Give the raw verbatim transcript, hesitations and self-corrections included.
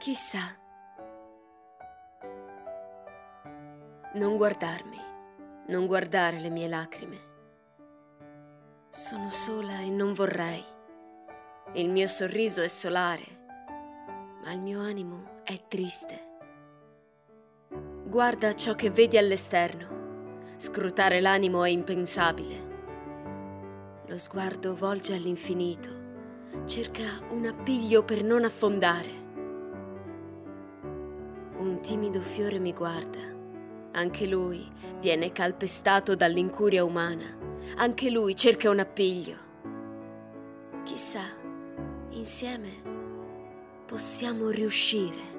Chissà. Non guardarmi, non guardare le mie lacrime. Sono sola e non vorrei. Il mio sorriso è solare, ma il mio animo è triste. Guarda ciò che vedi all'esterno. Scrutare l'animo è impensabile. Lo sguardo volge all'infinito, cerca un appiglio per non affondare. Un timido fiore mi guarda. Anche lui viene calpestato dall'incuria umana. Anche lui cerca un appiglio. Chissà, insieme possiamo riuscire.